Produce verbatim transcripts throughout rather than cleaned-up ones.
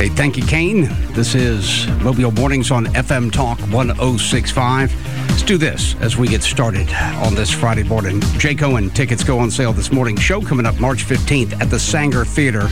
Hey, thank you, Kane. This is Mobile Mornings on F M Talk one oh six point five. Let's do this as we get started on this Friday morning. Jake Owen tickets go on sale this morning. Show coming up March fifteenth at the Sanger Theater.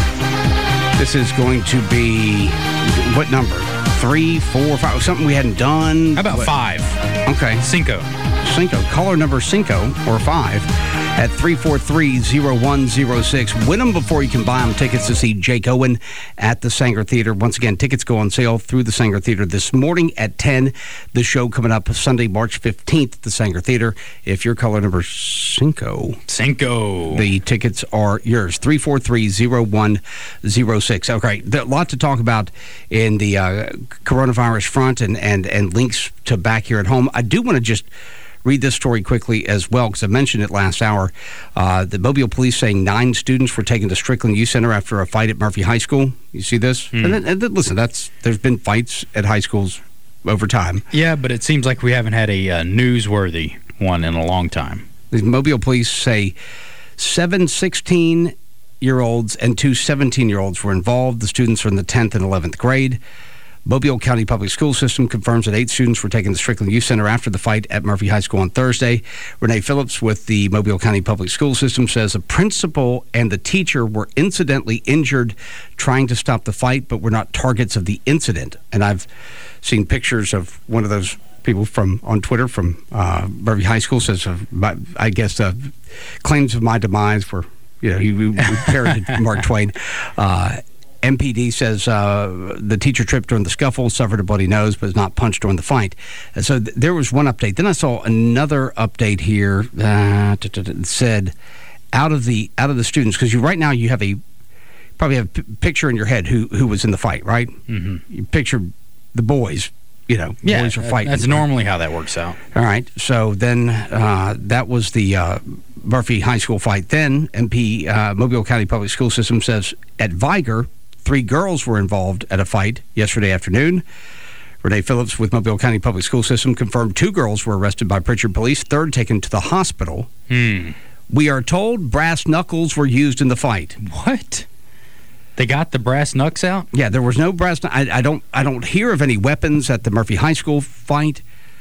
This is going to be, what number? Three, four, five, something we hadn't done. How about what? five? Okay. Cinco. Cinco. Caller number Cinco or five at three four three, zero one zero six. Win them before you can buy them. Tickets to see Jake Owen at the Sanger Theater. Once again, tickets go on sale through the Sanger Theater this morning at ten. The show coming up Sunday, March fifteenth at the Sanger Theater. If you're caller number Cinco, Cinco, the tickets are yours. three four three, zero one zero six. Okay, there's a lot to talk about in the uh, coronavirus front and, and, and links to back here at home. I do want to just read this story quickly as well, because I mentioned it last hour. Uh, the Mobile police saying nine students were taken to Strickland Youth Center after a fight at Murphy High School. You see this? Mm. And, and, and listen, that's there's been fights at high schools over time. Yeah, but it seems like we haven't had a uh, newsworthy one in a long time. The Mobile police say seven sixteen-year-olds and two seventeen-year-olds were involved. The students are in the tenth and eleventh grade. Mobile County Public School System confirms that eight students were taken to Strickland Youth Center after the fight at Murphy High School on Thursday. Renee Phillips with the Mobile County Public School System says the principal and the teacher were incidentally injured trying to stop the fight, but were not targets of the incident. And I've seen pictures of one of those people from on Twitter from uh, Murphy High School says, uh, my, I guess, uh, claims of my demise were, you know, he, he parroted Mark Twain. Uh, M P D says uh, the teacher tripped during the scuffle, suffered a bloody nose, but was not punched during the fight. And so th- there was one update. Then I saw another update here uh, that said out of the out of the students, because you right now you have a probably have a p- picture in your head who who was in the fight, right? Mm-hmm. You picture the boys, you know, yeah, boys are fighting. That's normally how that works out. All right. So then uh, that was the uh, Murphy High School fight. Then M P uh, Mobile County Public School System says at Viger, three girls were involved at a fight yesterday afternoon. Renee Phillips with Mobile County Public School System confirmed two girls were arrested by Pritchard police, third taken to the hospital. Hmm. We are told brass knuckles were used in the fight. What? They got the brass knucks out? Yeah, there was no brass. I, I don't. I don't hear of any weapons at the Murphy High School fight,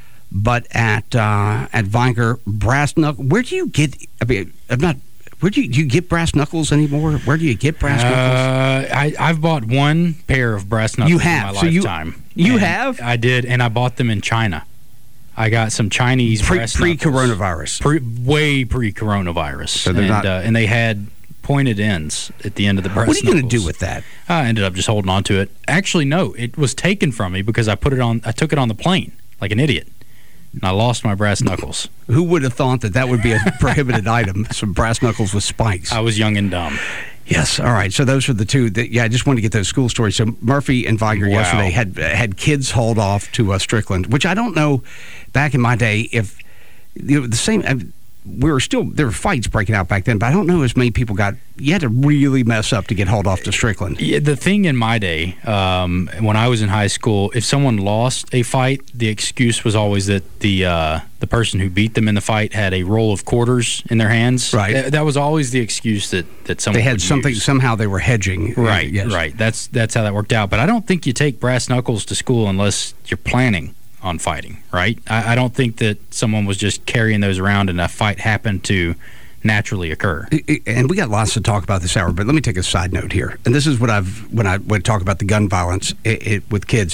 but at uh, at Viger, brass knuckles. Where do you get? I mean, I'm not. Where do you, do you get brass knuckles anymore? Where do you get brass knuckles? Uh, I, I've bought one pair of brass knuckles you have. in my so lifetime. You, you and have? I did, and I bought them in China. I got some Chinese Pre, brass pre-coronavirus. Pre, way pre-coronavirus. So they're and, not, uh, and they had pointed ends at the end of the brass What are you going to do with that? I ended up just holding on to it. Actually, no. It was taken from me because I put it on. I took it on the plane like an idiot. And I lost my brass knuckles. Who would have thought that that would be a prohibited item, some brass knuckles with spikes? I was young and dumb. Yes. All right. So those are the two. That, yeah, I just wanted to get those school stories. So Murphy and Viger Wow. yesterday had had kids hauled off to uh, Strickland, which I don't know back in my day if you know, the same. I mean, we were still, there were fights breaking out back then, but I don't know as many people got, you had to really mess up to get hauled off to Strickland. Yeah, the thing in my day, um, when I was in high school, if someone lost a fight, the excuse was always that the uh, the person who beat them in the fight had a roll of quarters in their hands. Right. Th- that was always the excuse that, that someone They had would something, use. somehow they were hedging. Right, yes. right. That's, that's how that worked out. But I don't think you take brass knuckles to school unless you're planning on fighting, right? I, I don't think that someone was just carrying those around and a fight happened to naturally occur. And we got lots to talk about this hour, but let me take a side note here. And this is what I've, when I would talk about the gun violence it, it, with kids,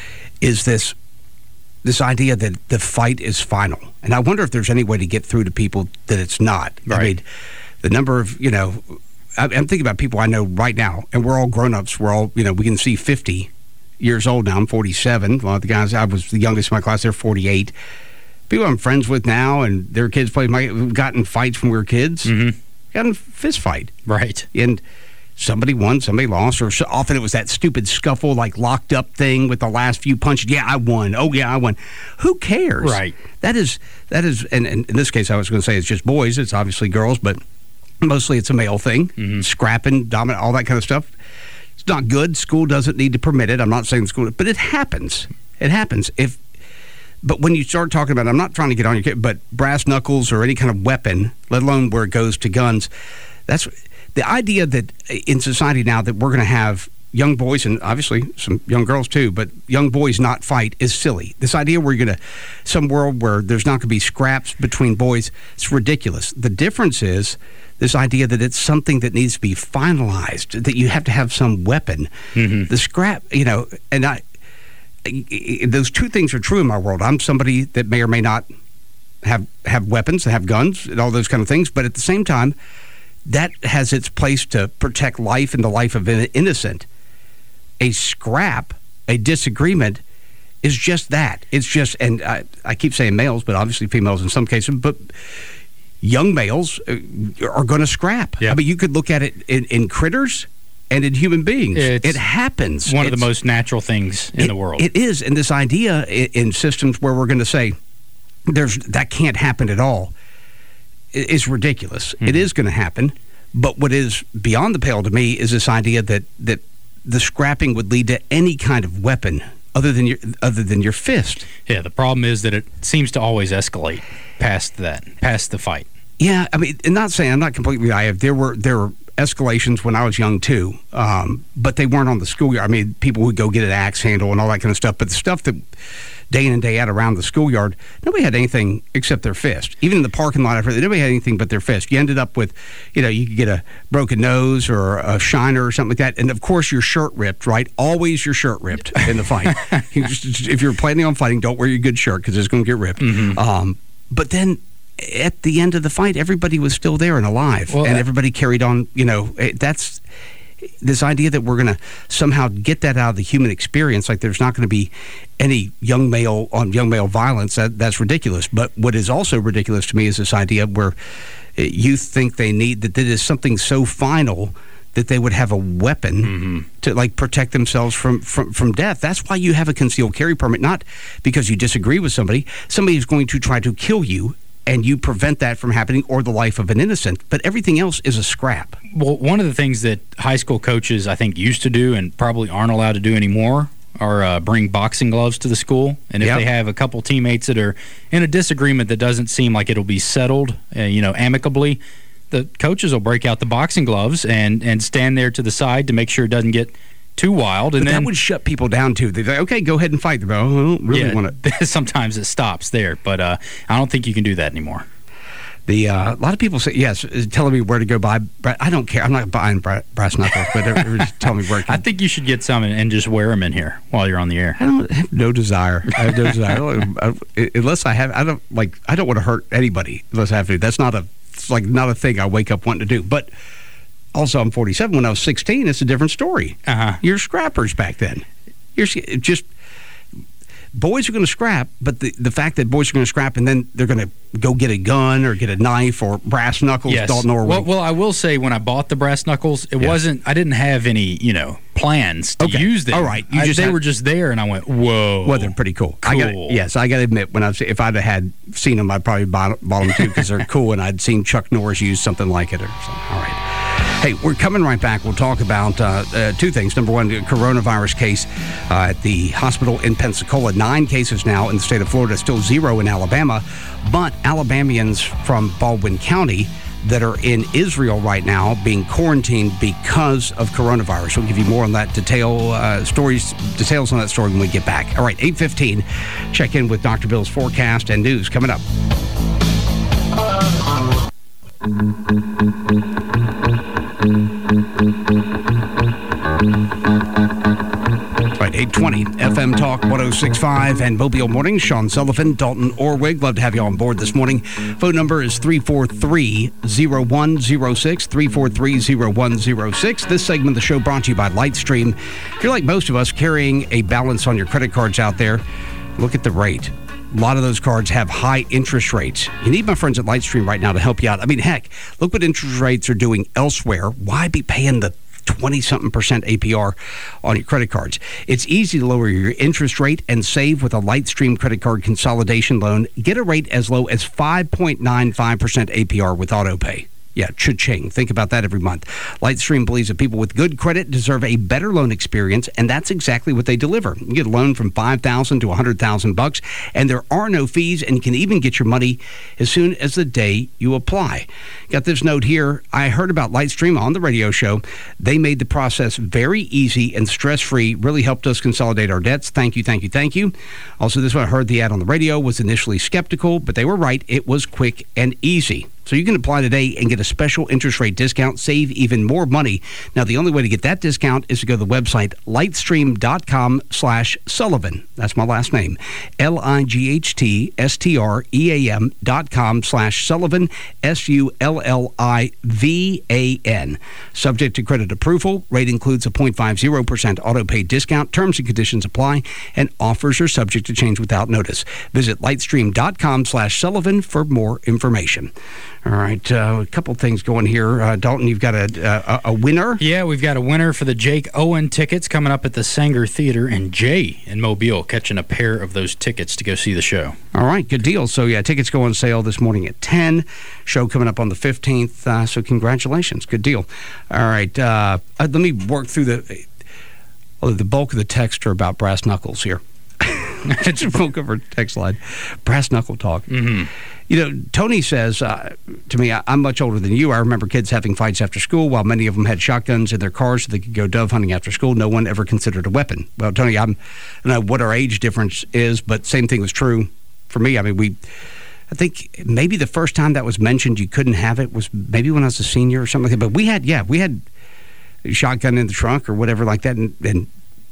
is this this idea that the fight is final. And I wonder if there's any way to get through to people that it's not. Right. I mean, the number of, you know, I, I'm thinking about people I know right now, and we're all grown-ups. We're all, you know, we can see fifty years old now. I'm forty-seven. A lot of the guys, I was the youngest in my class, they're forty-eight. People I'm friends with now, and their kids play, my, got in fights when we were kids. Mm-hmm. Got in a fist fight. Right. And somebody won, somebody lost, or so often it was that stupid scuffle, like locked up thing with the last few punches. Yeah, I won. Oh, yeah, I won. Who cares? Right. That is, that is, and, and in this case, I was going to say it's just boys. It's obviously girls, but mostly it's a male thing. Mm-hmm. Scrapping, dominant, all that kind of stuff. It's not good. School doesn't need to permit it. I'm not saying school, but it happens. It happens. If, but when you start talking about, I'm not trying to get on your kid, but brass knuckles or any kind of weapon, let alone where it goes to guns, that's the idea that in society now that we're going to have young boys, and obviously some young girls too, but young boys not fight is silly. This idea where you're going to, some world where there's not going to be scraps between boys, it's ridiculous. The difference is this idea that it's something that needs to be finalized, that you have to have some weapon. Mm-hmm. The scrap, you know, and I, those two things are true in my world. I'm somebody that may or may not have, have weapons, have guns, and all those kind of things, but at the same time, that has its place to protect life and the life of an innocent. A scrap, a disagreement, is just that. It's just, and I, I keep saying males, but obviously females in some cases, but young males are going to scrap. Yep. I mean, you could look at it in, in critters and in human beings. It's it happens. One it's, of the most natural things in it, the world. It is. And this idea in, in systems where we're going to say, there's that can't happen at all, is ridiculous. Mm-hmm. It is going to happen, but what is beyond the pale to me is this idea that that the scrapping would lead to any kind of weapon other than your other than your fist. Yeah, the problem is that it seems to always escalate past that, past the fight. Yeah, I mean, and not saying I'm not completely naive. There were there were escalations when I was young too, um, but they weren't on the schoolyard. I mean, people would go get an axe handle and all that kind of stuff, but the stuff that day in and day out around the schoolyard, nobody had anything except their fist. Even in the parking lot, nobody had anything but their fist. You ended up with, you know, you could get a broken nose or a shiner or something like that. And, of course, your shirt ripped, right? Always your shirt ripped in the fight. You just, if you're planning on fighting, don't wear your good shirt because it's going to get ripped. Mm-hmm. Um, but then at the end of the fight, everybody was still there and alive. Well, and everybody carried on, you know, that's this idea that we're going to somehow get that out of the human experience, like there's not going to be any young male on young male violence, that, that's ridiculous. But what is also ridiculous to me is this idea where youth think they need, that it is something so final that they would have a weapon mm-hmm. to like protect themselves from, from, from death. That's why you have a concealed carry permit, not because you disagree with somebody. Somebody is going to try to kill you, and you prevent that from happening, or the life of an innocent. But everything else is a scrap. Well, one of the things that high school coaches, I think, used to do and probably aren't allowed to do anymore are uh, bring boxing gloves to the school. And if yep. they have a couple teammates that are in a disagreement that doesn't seem like it'll be settled, uh, you know, amicably, the coaches will break out the boxing gloves and, and stand there to the side to make sure it doesn't get too wild. And but then, that would shut people down, too. They're like, okay, go ahead and fight. But I don't really yeah, want to. Sometimes it stops there, but uh, I don't think you can do that anymore. The uh, a lot of people say, yes, telling me where to go buy. I don't care. I'm not buying brass knuckles, but they're just telling me where to. I think you should get some and, and just wear them in here while you're on the air. I don't have no desire. I have no desire. I don't, I, unless I have, I don't like. I don't want to hurt anybody unless I have to. That's not a it's like not a thing I wake up wanting to do. But also, I'm forty-seven. When I was sixteen, it's a different story. Uh-huh. You're scrappers back then. You're just. Boys are going to scrap, but the, the fact that boys are going to scrap and then they're going to go get a gun or get a knife or brass knuckles, yes. Dalton Norway. Well, well, I will say when I bought the brass knuckles, it yeah. wasn't, I didn't have any, you know, plans to okay. use them. All right. You I, just they had, were just there, and I went, whoa. Well, they're pretty cool. cool. I gotta, yes, I got to admit, when I was, if I'd have had seen them, I'd probably bought, bought them too because they're cool, and I'd seen Chuck Norris use something like it or something. All right. Hey, we're coming right back. We'll talk about uh, uh, two things. Number one, the coronavirus case uh, at the hospital in Pensacola. Nine cases now in the state of Florida, still zero in Alabama. But Alabamians from Baldwin County that are in Israel right now being quarantined because of coronavirus. We'll give you more on that detail, uh, stories, details on that story when we get back. All right, eight fifteen. Check in with Doctor Bill's forecast and news coming up. Right, eight twenty F M Talk one oh six point five and Mobile Morning. Sean Sullivan, Dalton Orwig. Love to have you on board this morning. Phone number is three four three, oh one oh six, three four three, oh one oh six. This segment of the show brought to you by Lightstream. If you're like most of us carrying a balance on your credit cards out there, look at the rate. A lot of those cards have high interest rates. You need my friends at Lightstream right now to help you out. I mean, heck, look what interest rates are doing elsewhere. Why be paying the twenty-something percent A P R on your credit cards? It's easy to lower your interest rate and save with a Lightstream credit card consolidation loan. Get a rate as low as five point nine five percent A P R with AutoPay. Yeah, cha-ching. Think about that every month. Lightstream believes that people with good credit deserve a better loan experience, and that's exactly what they deliver. You get a loan from five thousand dollars to one hundred thousand dollars, and there are no fees, and you can even get your money as soon as the day you apply. Got this note here. I heard about Lightstream on the radio show. They made the process very easy and stress-free, really helped us consolidate our debts. Thank you, thank you, thank you. Also, this one I heard the ad on the radio, was initially skeptical, but they were right. It was quick and easy. So you can apply today and get a special interest rate discount, save even more money. Now, the only way to get that discount is to go to the website lightstream.com slash Sullivan. That's my last name. L I G H T S T R E A M dot com slash Sullivan, S U L L I V A N. Subject to credit approval. Rate includes a zero point five zero percent auto-pay discount. Terms and conditions apply, and offers are subject to change without notice. Visit lightstream.com slash Sullivan for more information. All right, uh, a couple things going here. Uh, Dalton, you've got a, a a winner? Yeah, we've got a winner for the Jake Owen tickets coming up at the Sanger Theater, and Jay in Mobile catching a pair of those tickets to go see the show. All right, good deal. So, yeah, tickets go on sale this morning at ten. Show coming up on the fifteenth, uh, so congratulations. Good deal. All right, uh, let me work through the, oh, the bulk of the text are about brass knuckles here. It's a bulk of our text line. Brass knuckle talk. Mm-hmm. You know, Tony says uh, to me, I, I'm much older than you. I remember kids having fights after school. While many of them had shotguns in their cars so they could go dove hunting after school, no one ever considered a weapon. Well, Tony, I'm, I don't know what our age difference is, but same thing was true for me. I mean, we, I think maybe the first time that was mentioned you couldn't have it was maybe when I was a senior or something like that. But we had, yeah, we had a shotgun in the trunk or whatever like that. And, and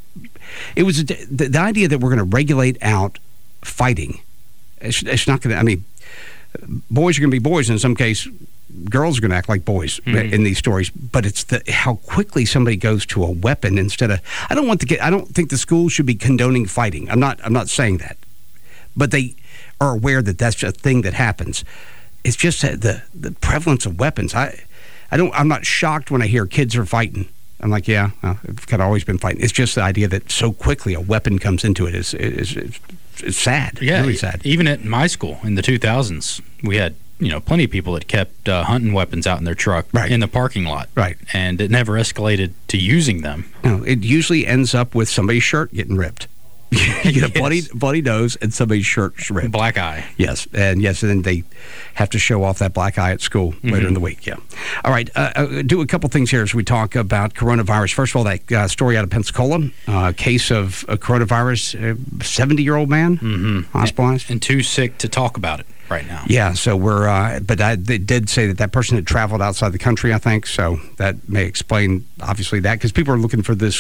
it was the, the idea that we're going to regulate out fighting. It's, it's not going to, I mean, boys are going to be boys. In some case, girls are going to act like boys mm-hmm. in these stories. But it's the how quickly somebody goes to a weapon instead of. I don't want to get. I don't think the schools should be condoning fighting. I'm not. I'm not saying that. But they are aware that that's a thing that happens. It's just the the prevalence of weapons. I I don't. I'm not shocked when I hear kids are fighting. I'm like, yeah, well, it's kind of always been fighting. It's just the idea that so quickly a weapon comes into it is is. is It's sad. Yeah, really sad. Even at my school in the two thousands, we had you know plenty of people that kept uh, hunting weapons out in their truck right. in the parking lot. Right. And it never escalated to using them. No, it usually ends up with somebody's shirt getting ripped. You get a yes. bloody, bloody nose and somebody's shirt's ripped. Black eye. Yes, and yes, and then they have to show off that black eye at school mm-hmm. later in the week. Yeah. All right, uh, uh, do a couple things here as we talk about coronavirus. First of all, that uh, story out of Pensacola, uh, case of uh, coronavirus, seventy-year-old man mm-hmm. hospitalized. And, and too sick to talk about it right now. Yeah, so we're, uh, but I, they did say that that person had traveled outside the country, I think, so that may explain, obviously, that, because people are looking for this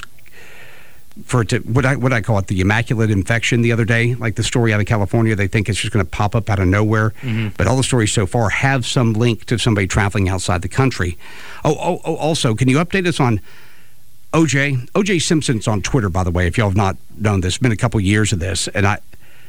for it to, what I, what I call it, the immaculate infection the other day, like the story out of California. They think it's just going to pop up out of nowhere. Mm-hmm. But all the stories so far have some link to somebody traveling outside the country. Oh, oh, oh, also, can you update us on O J? O J Simpson's on Twitter, by the way, if y'all have not known this. It's been a couple years of this, and I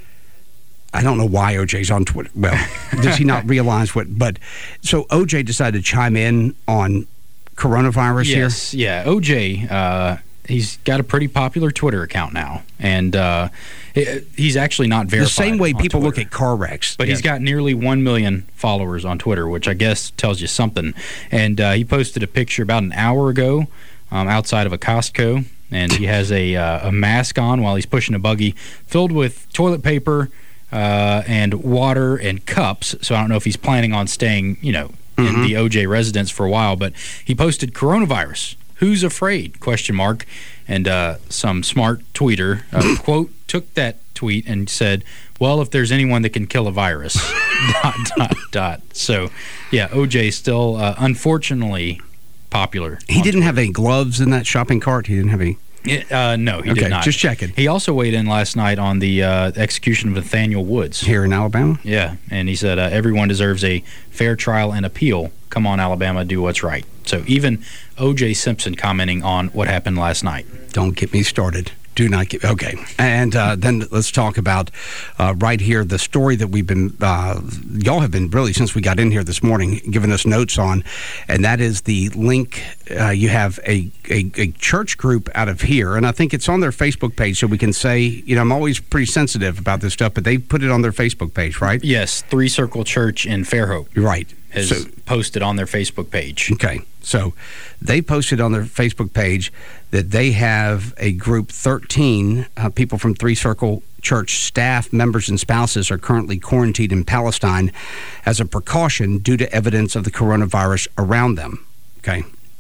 I don't know why O J's on Twitter. Well, does he not realize what? But so O J decided to chime in on coronavirus here? Yes, yeah. O J, uh, he's got a pretty popular Twitter account now, and uh, he's actually not verified. The same way people Twitter. look at car wrecks. But yeah. He's got nearly one million followers on Twitter, which I guess tells you something. And uh, he posted a picture about an hour ago um, outside of a Costco, and he has a, uh, a mask on while he's pushing a buggy filled with toilet paper uh, and water and cups. So I don't know if he's planning on staying, you know, in mm-hmm. the O J residence for a while, but he posted coronavirus. Who's afraid? Question mark. And uh, some smart tweeter, uh, quote, took that tweet and said, well, if there's anyone that can kill a virus, dot, dot, dot. So, yeah, O J still, uh, unfortunately, popular. He didn't Twitter. have any gloves in that shopping cart? He didn't have any? It, uh, no, he okay, did not. Just checking. He also weighed in last night on the uh, execution of Nathaniel Woods. Here in Alabama? Yeah, and he said, uh, everyone deserves a fair trial and appeal. Come on, Alabama, do what's right. So even O J Simpson commenting on what happened last night. Don't get me started. Do not get... Okay. And uh, then let's talk about uh, right here the story that we've been... Uh, y'all have been really, since we got in here this morning, giving us notes on, and that is the link. Uh, you have a, a, a church group out of here, and I think it's on their Facebook page, so we can say, you know, I'm always pretty sensitive about this stuff, but they put it on their Facebook page, right? Yes, Three Circle Church in Fairhope. Right. has So- posted on their Facebook page. Okay, so they posted on their Facebook page that they have a group thirteen uh, people from Three Circle Church staff, members, and spouses are currently quarantined in Palestine as a precaution due to evidence of the coronavirus around them. Okay.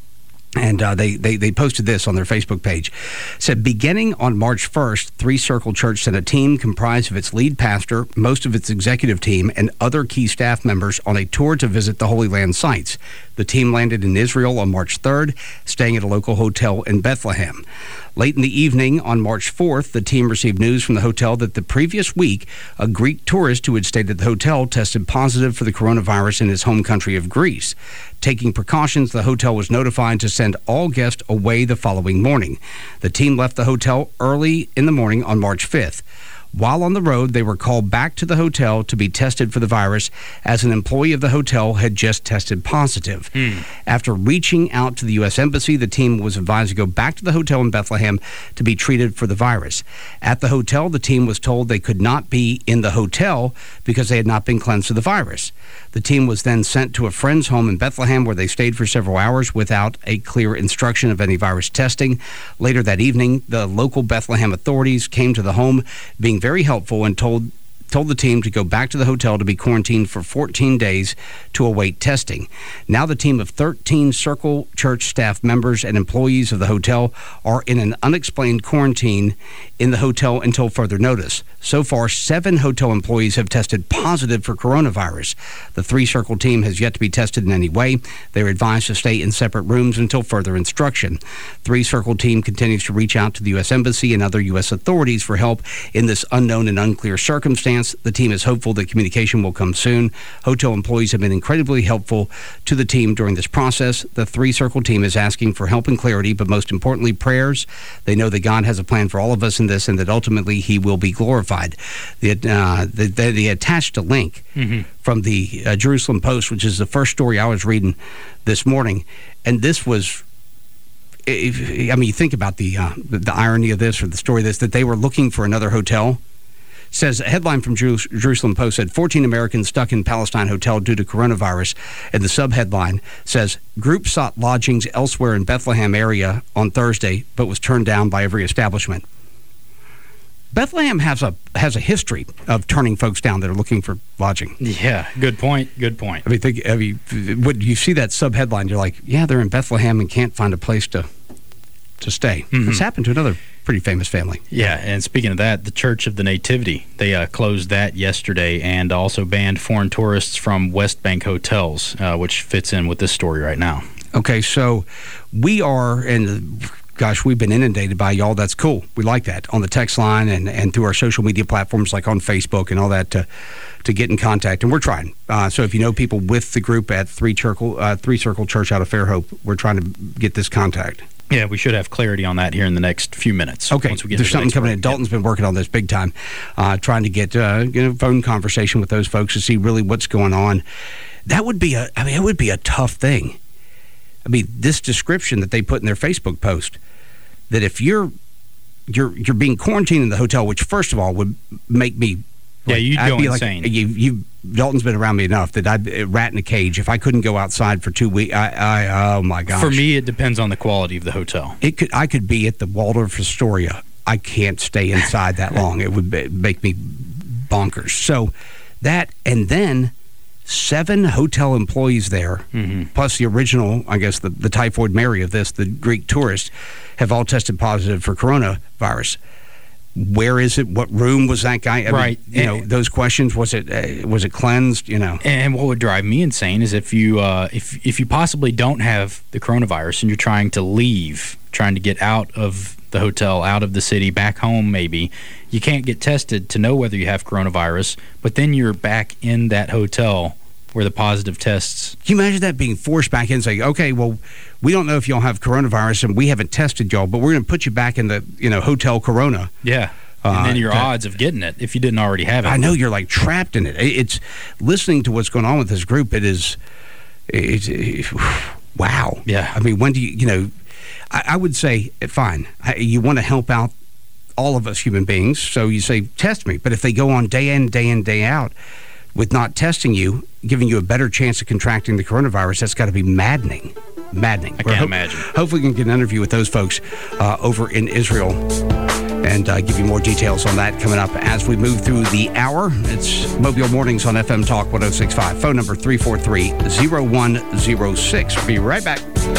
And uh, they, they, they posted this on their Facebook page. It said, beginning on March first, Three Circle Church sent a team comprised of its lead pastor, most of its executive team, and other key staff members on a tour to visit the Holy Land sites. The team landed in Israel on March third, staying at a local hotel in Bethlehem. Late in the evening on March fourth, the team received news from the hotel that the previous week, a Greek tourist who had stayed at the hotel tested positive for the coronavirus in his home country of Greece. Taking precautions, the hotel was notified to send all guests away the following morning. The team left the hotel early in the morning on March fifth. While on the road, they were called back to the hotel to be tested for the virus, as an employee of the hotel had just tested positive. Hmm. After reaching out to the U S Embassy, the team was advised to go back to the hotel in Bethlehem to be treated for the virus. At the hotel, the team was told they could not be in the hotel because they had not been cleansed of the virus. The team was then sent to a friend's home in Bethlehem, where they stayed for several hours without a clear instruction of any virus testing. Later that evening, the local Bethlehem authorities came to the home, being very helpful, and told told the team to go back to the hotel to be quarantined for fourteen days to await testing. Now the team of thirteen Circle Church staff members and employees of the hotel are in an unexplained quarantine in the hotel until further notice. So far, seven hotel employees have tested positive for coronavirus. The Three Circle team has yet to be tested in any way. They are advised to stay in separate rooms until further instruction. Three Circle team continues to reach out to the U S Embassy and other U S authorities for help in this unknown and unclear circumstance. The team is hopeful that communication will come soon. Hotel employees have been incredibly helpful to the team during this process. The Three Circle team is asking for help and clarity, but most importantly, prayers. They know that God has a plan for all of us in this, and that ultimately He will be glorified. The, uh, the, the, they attached a link mm-hmm. from the uh, Jerusalem Post, which is the first story I was reading this morning, and this was, if, I mean, you think about the, uh, the the irony of this, or the story of this, that they were looking for another hotel. Says, a headline from Jer- Jerusalem Post said, fourteen Americans stuck in Palestine hotel due to coronavirus. And the subheadline says, group sought lodgings elsewhere in Bethlehem area on Thursday, but was turned down by every establishment. Bethlehem has a has a history of turning folks down that are looking for lodging. Yeah, good point. Good point. I mean, think, I mean, when you see that subheadline, you're like, yeah, they're in Bethlehem and can't find a place to to stay. Mm-hmm. It's happened to another pretty famous family. Yeah, and speaking of that, the Church of the Nativity, they uh, closed that yesterday and also banned foreign tourists from West Bank hotels, uh, which fits in with this story right now. Okay, so we are, and gosh, we've been inundated by y'all. That's cool. We like that on the text line and, and through our social media platforms like on Facebook and all that to, to get in contact. And we're trying. Uh, so if you know people with the group at Three Circle, uh, Three Circle Church out of Fairhope, we're trying to get this contact. Yeah, we should have clarity on that here in the next few minutes. Okay, once we get there's something coming in. Dalton's yeah. been working on this big time, uh, trying to get uh, you know, phone conversation with those folks to see really what's going on. That would be a, I mean, it would be a tough thing. I mean, this description that they put in their Facebook post, that if you're you're you're being quarantined in the hotel, which first of all would make me yeah, you'd I'd go be insane. Like, you, you Dalton's been around me enough that I'd a rat in a cage. If I couldn't go outside for two weeks, I, I oh my gosh. For me, it depends on the quality of the hotel. It could I could be at the Waldorf Astoria. I can't stay inside that long. It would be, make me bonkers. So that, and then seven hotel employees there, mm-hmm. plus the original, I guess, the, the typhoid Mary of this, the Greek tourist, have all tested positive for coronavirus. Where is it? What room was that guy? I right. mean, you and, know, those questions. Was it uh, was it cleansed? You know. And what would drive me insane is if you uh, if if you possibly don't have the coronavirus and you're trying to leave, trying to get out of the hotel, out of the city, back home maybe, you can't get tested to know whether you have coronavirus, but then you're back in that hotel where the positive tests. Can you imagine that being forced back in and saying, okay, well, we don't know if y'all have coronavirus and we haven't tested y'all, but we're going to put you back in the, you know, hotel corona. Yeah. And uh, then your that, odds of getting it, if you didn't already have it. I know, you're like trapped in it. It's listening to what's going on with this group. It is, it's, it, wow. Yeah. I mean, when do you, you know, I, I would say, fine, you want to help out all of us human beings, so you say, test me. But if they go on day in, day in, day out, with not testing you, giving you a better chance of contracting the coronavirus. That's got to be maddening. Maddening. I can't ho- imagine. Hopefully we can get an interview with those folks uh, over in Israel and uh, give you more details on that coming up as we move through the hour. It's Mobile Mornings on F M Talk one oh six point five. Phone number three four three, oh one oh six. Be right back.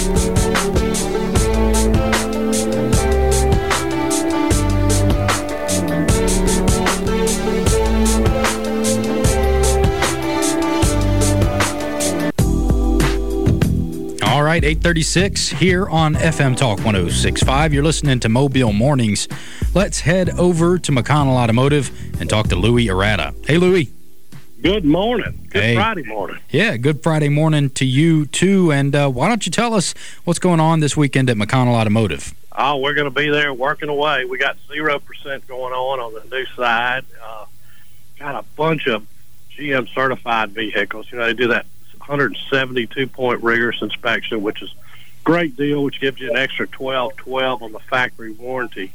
All right, eight thirty-six here on F M Talk one oh six point five. You're listening to Mobile Mornings. Let's head over to McConnell Automotive and talk to Louis Arata. Hey, Louis. Good morning. Good hey. Friday morning. Yeah, good Friday morning to you, too. And uh, why don't you tell us what's going on this weekend at McConnell Automotive? Oh, we're going to be there working away. We got zero percent going on on the new side. Uh, got a bunch of G M certified vehicles. You know, they do that one hundred seventy-two point rigorous inspection, which is a great deal, which gives you an extra twelve twelve on the factory warranty.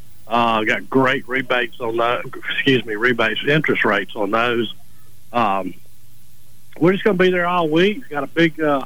Uh, got great rebates on those, excuse me, rebates, interest rates on those. Um, we're just going to be there all week. Got a big, uh,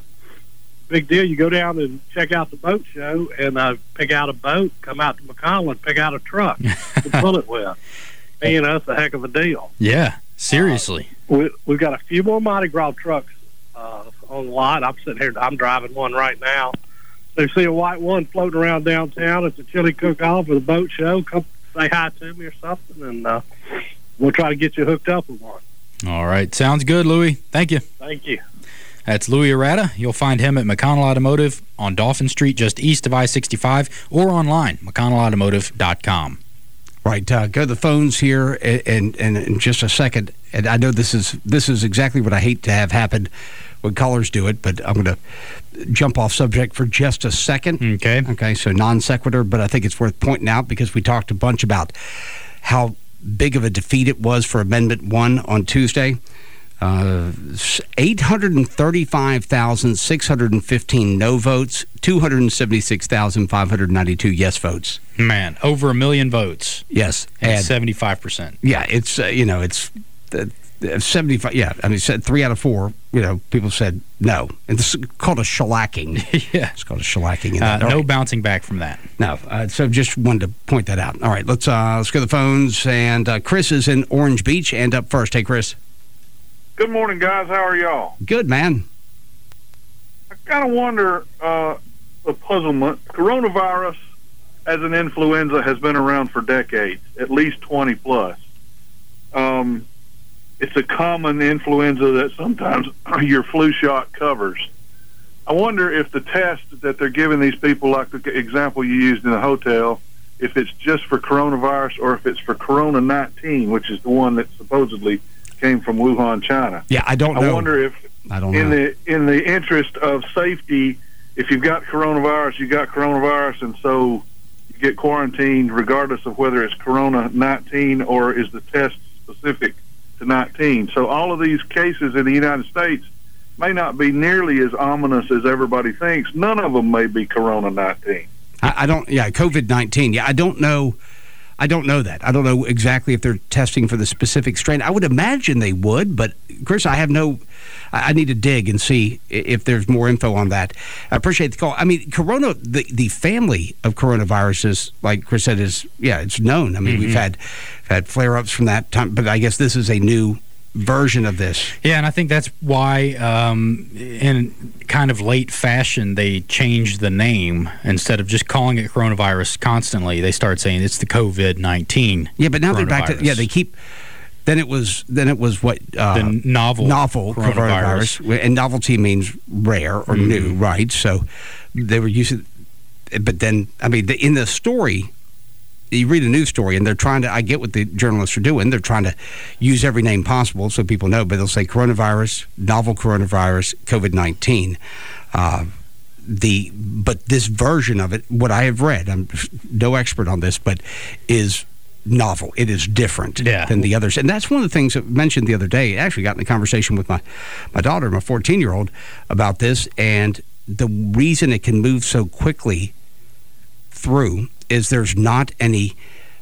big deal. You go down and check out the boat show and uh, pick out a boat, come out to McConnell and pick out a truck to pull it with. And, you know, it's a heck of a deal. Yeah, seriously. Uh, we, we've got a few more Mardi Gras trucks uh, on the lot. I'm sitting here, I'm driving one right now. They see a white one floating around downtown at the chili cook-off or the boat show, come say hi to me or something, and uh, we'll try to get you hooked up with one. All right. Sounds good, Louis. Thank you. Thank you. That's Louis Arata. You'll find him at McConnell Automotive on Dauphin Street, just east of I sixty-five, or online, mcconnell automotive dot com. Right. Uh, go to the phones here in, in, in just a second. And I know this is this is exactly what I hate to have happen when callers do it, but I'm going to jump off subject for just a second. Okay. Okay, so non sequitur, but I think it's worth pointing out because we talked a bunch about how big of a defeat it was for Amendment one on Tuesday. Uh, eight hundred thirty-five thousand six hundred fifteen no votes, two hundred seventy-six thousand five hundred ninety-two yes votes. Man, over a million votes. Yes. And, and seventy-five percent. Yeah, it's, uh, you know, it's uh, seventy-five, yeah, I mean, said three out of four, you know, people said no. And this is called a shellacking. Yeah. It's called a shellacking. In uh, that. No right. bouncing back from that. No. Uh, so just wanted to point that out. All right, let's, uh, let's go to the phones. And uh, Chris is in Orange Beach. And up first. Hey, Chris. Good morning, guys. How are y'all? Good, man. I kind of wonder, uh, the puzzlement. Coronavirus as an influenza has been around for decades, at least twenty plus. Um, it's a common influenza that sometimes your flu shot covers. I wonder if the test that they're giving these people, like the example you used in the hotel, if it's just for coronavirus or if it's for Corona nineteen, which is the one that supposedly came from Wuhan, China. Yeah, I don't know. I wonder if, I don't in know. the in the interest of safety, if you've got coronavirus, you got coronavirus, and so you get quarantined regardless of whether it's Corona nineteen or is the test specific to nineteen. So all of these cases in the United States may not be nearly as ominous as everybody thinks. None of them may be Corona nineteen. I, I don't, yeah, COVID nineteen. Yeah, I don't know. I don't know that. I don't know exactly if they're testing for the specific strain. I would imagine they would, but Chris, I have no, I, I need to dig and see if there's more info on that. I appreciate the call. I mean, Corona, the, the family of coronaviruses, like Chris said, is, yeah, it's known. I mean, mm-hmm. we've had, had flare-ups from that time, but I guess this is a new version of this. Yeah, and I think that's why um, in kind of late fashion they changed the name. Instead of just calling it coronavirus constantly, they start saying it's the COVID nineteen. Yeah, but now they're back to, yeah, they keep, then it was, then it was what? Uh, the novel, novel coronavirus. coronavirus. And novelty means rare or mm-hmm. new, right? So they were using, but then, I mean, the, in the story, you read a news story, and they're trying to, I get what the journalists are doing, they're trying to use every name possible so people know, but they'll say coronavirus, novel coronavirus, COVID nineteen. Uh, the, but this version of it, what I have read, I'm no expert on this, but is novel. It is different yeah. than the others. And that's one of the things that I mentioned the other day. I actually got in a conversation with my, my daughter, my fourteen-year-old, about this, and the reason it can move so quickly through is there's not any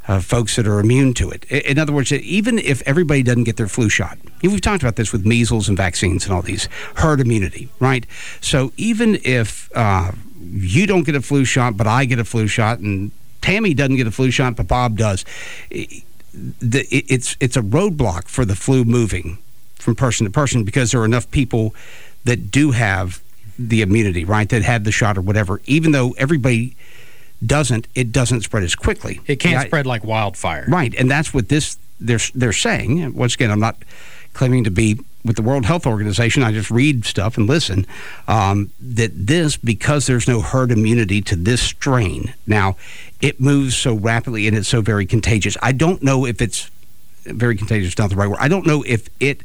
uh, folks that are immune to it. In other words, even if everybody doesn't get their flu shot, we've talked about this with measles and vaccines and all these, herd immunity, right? So even if uh, you don't get a flu shot, but I get a flu shot, and Tammy doesn't get a flu shot, but Bob does, it's, it's a roadblock for the flu moving from person to person because there are enough people that do have the immunity, right, that had the shot or whatever. Even though everybody doesn't, it doesn't spread as quickly. It can't yeah, spread like wildfire. Right, and that's what this they're they're saying. Once again, I'm not claiming to be with the World Health Organization. I just read stuff and listen. Um, that this, because there's no herd immunity to this strain, now it moves so rapidly and it's so very contagious. I don't know if it's very contagious, not the right word. I don't know if it.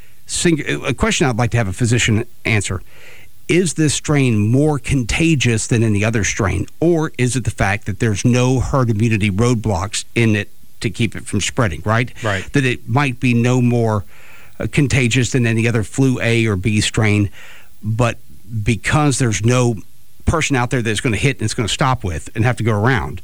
A question I'd like to have a physician answer. Is this strain more contagious than any other strain, or is it the fact that there's no herd immunity roadblocks in it to keep it from spreading, right? Right. That it might be no more uh, contagious than any other flu A or B strain, but because there's no person out there that's going to hit and it's going to stop with and have to go around,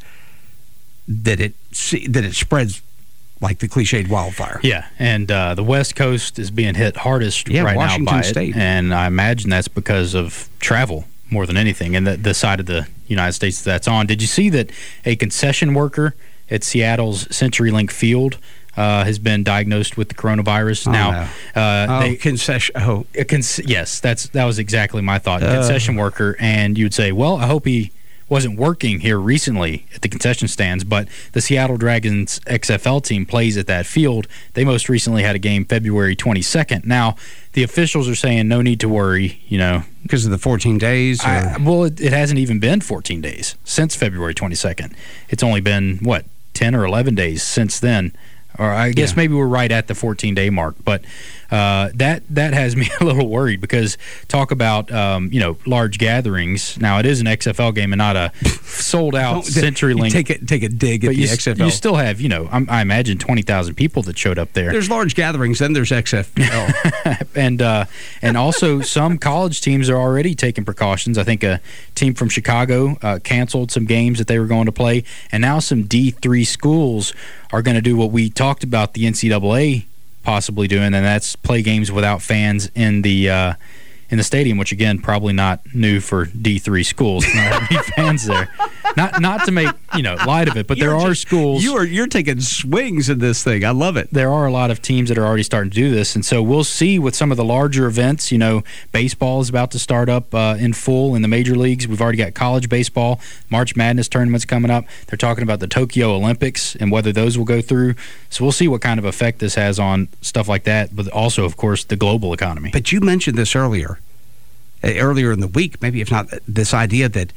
that it that it spreads like the cliched wildfire. Yeah, and uh, the West Coast is being hit hardest yeah, right Washington now by State. it, and I imagine that's because of travel more than anything, and the, the side of the United States that's on. Did you see that a concession worker at Seattle's CenturyLink Field uh, has been diagnosed with the coronavirus? Oh, now, no. uh, oh, they, concession. Oh, a con- yes, that's that was exactly my thought. Uh. Concession worker, and you'd say, well, I hope he wasn't working here recently at the concession stands, but the Seattle Dragons X F L team plays at that field. They most recently had a game February twenty-second. Now, the officials are saying no need to worry, you know. Because of the fourteen days? Or? I, well, it, it hasn't even been fourteen days since February twenty-second. It's only been, what, ten or eleven days since then. Or I guess yeah. maybe we're right at the fourteen-day mark. But uh, that that has me a little worried because talk about, um, you know, large gatherings. Now, it is an X F L game and not a sold-out CenturyLink. Take a, take a dig at but the you, X F L. You still have, you know, I, I imagine twenty thousand people that showed up there. There's large gatherings, then there's X F L. and uh, and also some college teams are already taking precautions. I think a team from Chicago uh, canceled some games that they were going to play, and now some D three schools are going to do what we talked about the N C double A possibly doing, and that's play games without fans in the uh, in the stadium, which again probably not new for D three schools. Not have any fans there. Not not to make you know light of it, but You're there are just, schools. You are you're taking swings in this thing. I love it. There are a lot of teams that are already starting to do this, and so we'll see with some of the larger events. You know, baseball is about to start up uh, in full in the major leagues. We've already got college baseball, March Madness tournaments coming up. They're talking about the Tokyo Olympics and whether those will go through. So we'll see what kind of effect this has on stuff like that, but also, of course, the global economy. But you mentioned this earlier, uh, earlier in the week, maybe if not this idea that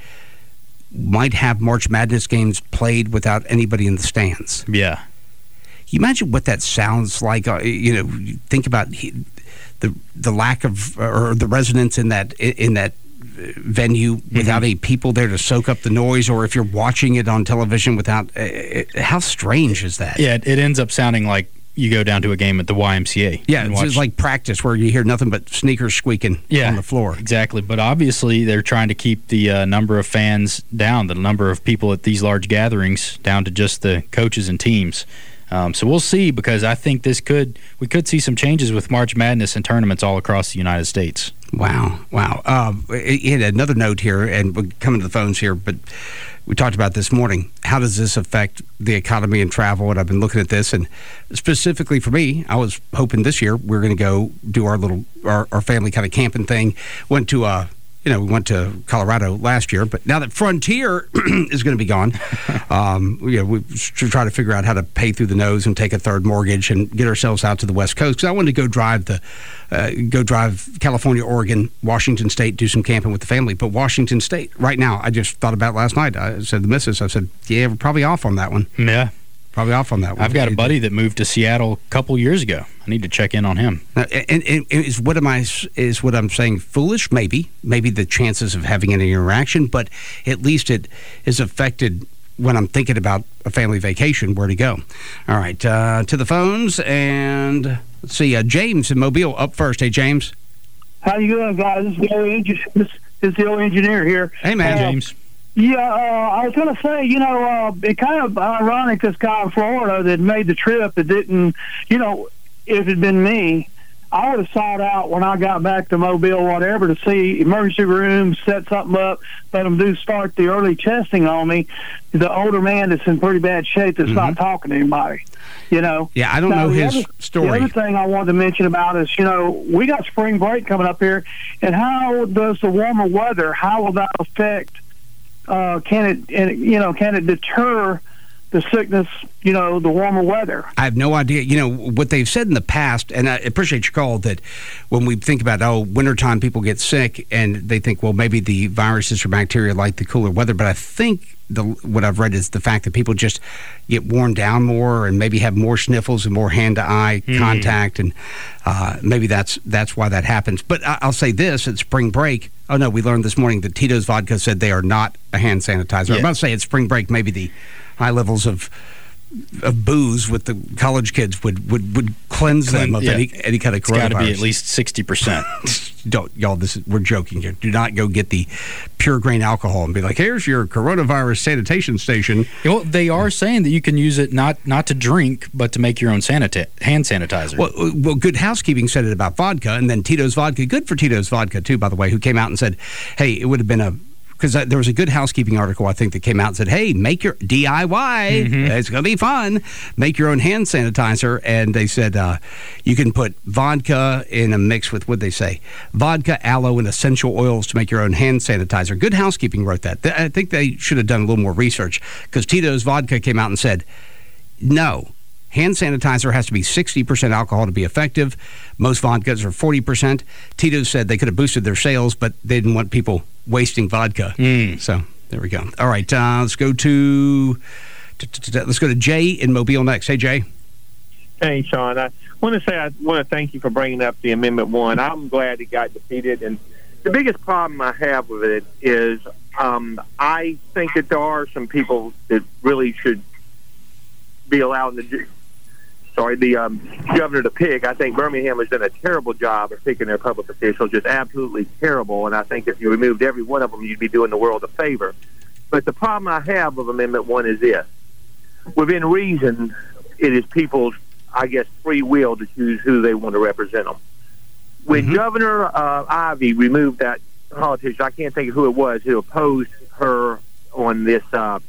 might have March Madness games played without anybody in the stands. Yeah. You imagine what that sounds like. Uh, you know, you think about he, the the lack of or the residents in that in that venue without mm-hmm. any people there to soak up the noise, or if you're watching it on television without. Uh, it, how strange is that? Yeah, it ends up sounding like you go down to a game at the Y M C A. Yeah, it's just like practice where you hear nothing but sneakers squeaking yeah, on the floor. Exactly. But obviously they're trying to keep the uh, number of fans down, the number of people at these large gatherings down to just the coaches and teams. Um, so we'll see, because I think this could we could see some changes with March Madness and tournaments all across the United States. Wow, wow. Uh, it, it, another note here, and we're coming to the phones here, but we talked about this morning. How does this affect the economy and travel? And I've been looking at this, and specifically for me, I was hoping this year we we're going to go do our little, our, our family kind of camping thing. Went to uh, you know, we went to Colorado last year, but now that Frontier is going to be gone, um, you know, we try to figure out how to pay through the nose and take a third mortgage and get ourselves out to the West Coast. Because I wanted to go drive the, uh, go drive California, Oregon, Washington State, do some camping with the family. But Washington State, right now, I just thought about it last night. I said to the missus, I said, yeah, we're probably off on that one. Yeah. Probably off on that one. I've got a buddy that moved to Seattle a couple years ago. I need to check in on him. Now, and, and is what am I is what I'm saying foolish? Maybe, maybe the chances of having any interaction, but at least it is affected when I'm thinking about a family vacation, where to go. All right, uh, to the phones, and let's see, uh, James in Mobile up first. Hey, James. How you doing, guys? This is the old, engi- this is the old engineer here. Hey, man, uh, James. Yeah, uh, I was going to say, you know, uh, it's kind of ironic this guy in Florida that made the trip that didn't, you know, if it had been me, I would have sought out when I got back to Mobile, whatever, to see emergency rooms, set something up, let them do start the early testing on me. The older man that's in pretty bad shape that's mm-hmm. not talking to anybody, you know. Yeah, I don't now, know his other, story. The other thing I wanted to mention about is, you know, we got spring break coming up here, and how does the warmer weather, how will that affect, uh, can it, and, you know, can it deter the sickness, you know, the warmer weather? I have no idea. You know, what they've said in the past, and I appreciate your call, that when we think about, oh, wintertime people get sick, and they think, well, maybe the viruses or bacteria like the cooler weather. But I think the what I've read is the fact that people just get worn down more and maybe have more sniffles and more hand-to-eye mm. contact, and uh, maybe that's that's why that happens. But I, I'll say this, at spring break, oh, no, we learned this morning that Tito's Vodka said they are not a hand sanitizer. Yeah. I'm about to say at spring break, maybe the high levels of of booze with the college kids would, would, would cleanse Clean, them of yeah. any, any kind of coronavirus. It's got to be at least sixty percent. Don't, y'all, this is, we're joking here. Do not go get the pure grain alcohol and be like, here's your coronavirus sanitation station. Well, they are saying that you can use it not, not to drink, but to make your own sanita- hand sanitizer. Well, well, Good Housekeeping said it about vodka, and then Tito's Vodka, good for Tito's Vodka, too, by the way, who came out and said, hey, it would have been a because there was a Good Housekeeping article, I think, that came out and said, hey, make your D I Y. Mm-hmm. It's going to be fun. Make your own hand sanitizer. And they said uh, you can put vodka in a mix with, what'd they say? Vodka, aloe, and essential oils to make your own hand sanitizer. Good Housekeeping wrote that. I think they should have done a little more research, because Tito's Vodka came out and said, no. Hand sanitizer has to be sixty percent alcohol to be effective. Most vodkas are forty percent. Tito's said they could have boosted their sales, but they didn't want people wasting vodka. Mm. So there we go. All right, uh, let's go to let's go to Jay in Mobile next. Hey, Jay. Hey, Sean. I want to say I want to thank you for bringing up the Amendment One. I'm glad it got defeated, and the biggest problem I have with it is um, I think that there are some people that really should be allowed the sorry the um, governor to pick. I think Birmingham has done a terrible job of picking their public officials, just absolutely terrible. And I think if you removed every one of them, you'd be doing the world a favor. But the problem I have with Amendment One is this: within reason, it is people's, I guess, free will to choose who they want to represent them. When mm-hmm. Governor uh, Ivey removed that politician, I can't think of who it was, who opposed her on this uh,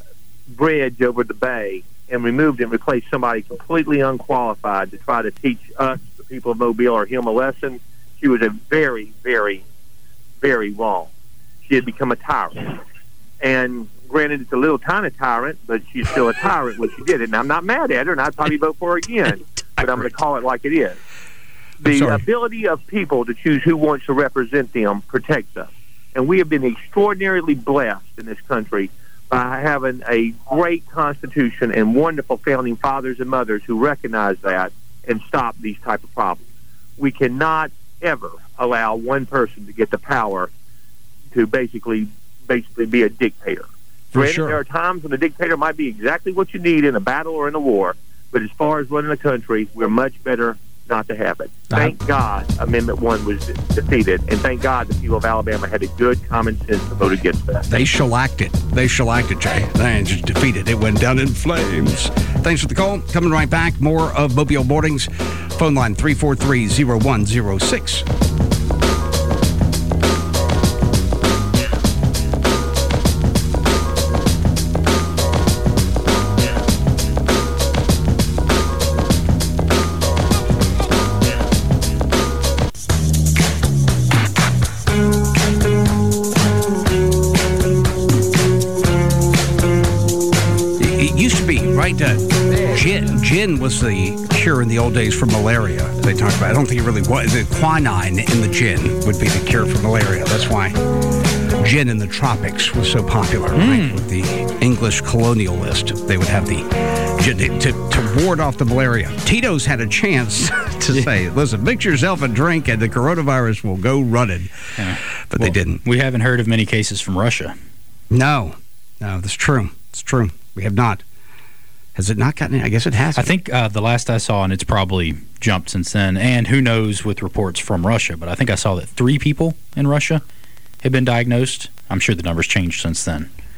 bridge over the bay, and removed and replaced somebody completely unqualified to try to teach us, the people of Mobile, or him a lesson. She was a very, very, very wrong. She had become a tyrant. And granted, it's a little tiny tyrant, but she's still a tyrant when she did it. And I'm not mad at her, and I'd probably vote for her again, but I'm going to call it like it is. The ability of people to choose who wants to represent them protects us. And we have been extraordinarily blessed in this country by having a great Constitution and wonderful founding fathers and mothers who recognize that and stop these type of problems. We cannot ever allow one person to get the power to basically basically be a dictator. Granted, sure. There are times when a dictator might be exactly what you need in a battle or in a war, but as far as running a country, we're much better not to have it. Thank God Amendment One was defeated, and thank God the people of Alabama had a good common sense to vote against that. They shellacked it. They shellacked it, Jay. They just defeated it. It went down in flames. Thanks for the call. Coming right back, more of Mobile Mornings. Phone line three four three, zero one zero six. Uh, gin, gin was the cure in the old days for malaria. They talked about. I don't think it really was. The quinine in the gin would be the cure for malaria. That's why gin in the tropics was so popular. Mm. Right? With the English colonialist, they would have the gin to, to ward off the malaria. Tito's had a chance to yeah. say, "Listen, mix yourself a drink, and the coronavirus will go running." Yeah. But well, they didn't. We haven't heard of many cases from Russia. No, no, that's true. It's true. We have not. Has it not gotten in? I guess it has. I think uh, the last I saw, and it's probably jumped since then, and who knows with reports from Russia, but I think I saw that three people in Russia have been diagnosed. I'm sure the number's changed since then.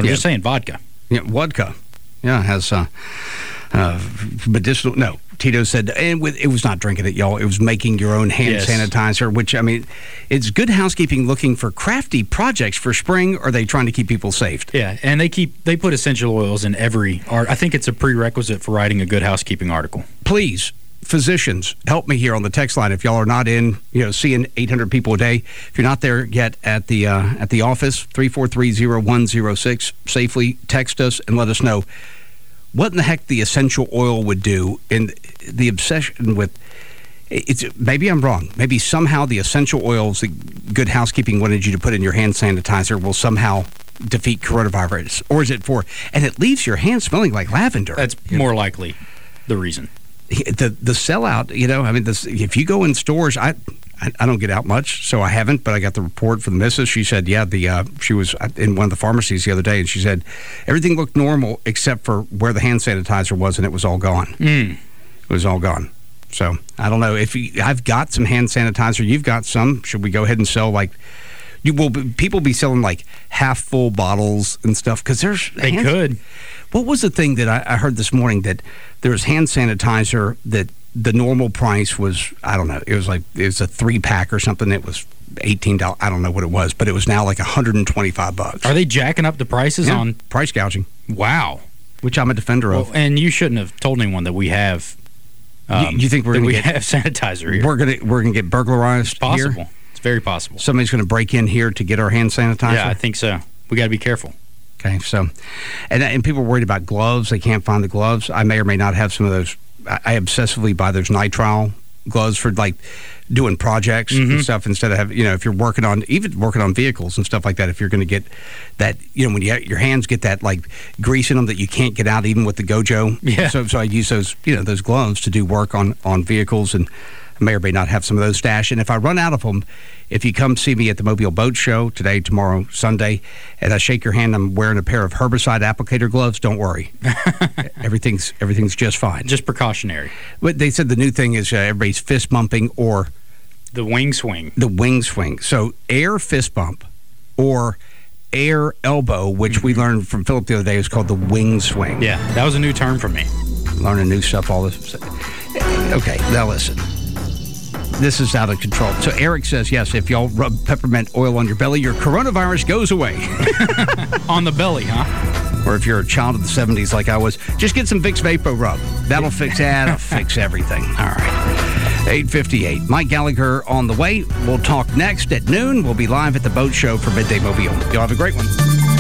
I'm Yeah. just saying vodka. Yeah, vodka. Yeah, it has uh, uh, medicinal. No, Tito said, and with, it was not drinking it, y'all. It was making your own hand Yes. sanitizer, which, I mean, it's good housekeeping looking for crafty projects for spring, or are they trying to keep people safe? Yeah, and they keep they put essential oils in every art. I think it's a prerequisite for writing a good housekeeping article. Please, physicians, help me here on the text line. If y'all are not in, you know, seeing eight hundred people a day, if you're not there yet at the uh, at the office, three four three, zero one zero six, safely text us and let us know what in the heck the essential oil would do. And the obsession with it's maybe I'm wrong. Maybe somehow the essential oils that Good Housekeeping wanted you to put in your hand sanitizer will somehow defeat coronavirus, or is it for? And it leaves your hands smelling like lavender. That's more likely the reason. The the sellout, you know, I mean, this, if you go in stores, I, I I don't get out much, so I haven't. But I got the report from the missus. She said, yeah, the uh, she was in one of the pharmacies the other day, and she said everything looked normal except for where the hand sanitizer was, and it was all gone. Mm. It was all gone. So I don't know if you, I've got some hand sanitizer. You've got some. Should we go ahead and sell like? You will people be selling like half full bottles and stuff because there's They hand, could. What was the thing that I, I heard this morning that there was hand sanitizer that the normal price was, I don't know, it was like, it was a three pack or something. It was eighteen dollars. I don't know what it was, but it was now like one hundred twenty-five bucks. Are they jacking up the prices Yeah, on? price gouging, Wow. which I'm a defender Well, of. and you shouldn't have told anyone that we have. Um, You- you think we're that gonna we get- have sanitizer here? We're gonna we're gonna get burglarized Possible. here. It's very possible. Somebody's gonna break in here to get our hand sanitizer. Yeah, I think so. We got to be careful. Okay, so, and and people are worried about gloves. They can't find the gloves. I may or may not have some of those. I, I obsessively buy those nitrile gloves for like doing projects Mm-hmm. and stuff instead of having, you know, if you're working on, even working on vehicles and stuff like that, if you're going to get that, you know, when you, your hands get that like grease in them that you can't get out even with the Gojo. Yeah. So, so I use those, you know, those gloves to do work on, on vehicles, and I may or may not have some of those stashed. And if I run out of them, if you come see me at the Mobile Boat Show today, tomorrow, Sunday, and I shake your hand, I'm wearing a pair of herbicide applicator gloves, don't worry. everything's everything's just fine. Just precautionary. But they said the new thing is uh, everybody's fist bumping or The wing swing. the wing swing. So air fist bump or air elbow, which we learned from Philip the other day, is called the wing swing. Yeah, that was a new term for me. Learning new stuff all this. Okay, now listen. This is out of control. So Eric says, yes, if y'all rub peppermint oil on your belly, your coronavirus goes away. On the belly, huh? Or if you're a child of the seventies like I was, just get some Vicks Vapor Rub. That'll fix that. That'll fix everything. All right. eight fifty-eight. Mike Gallagher on the way. We'll talk next at noon. We'll be live at the boat show for Midday Mobile. Y'all have a great one.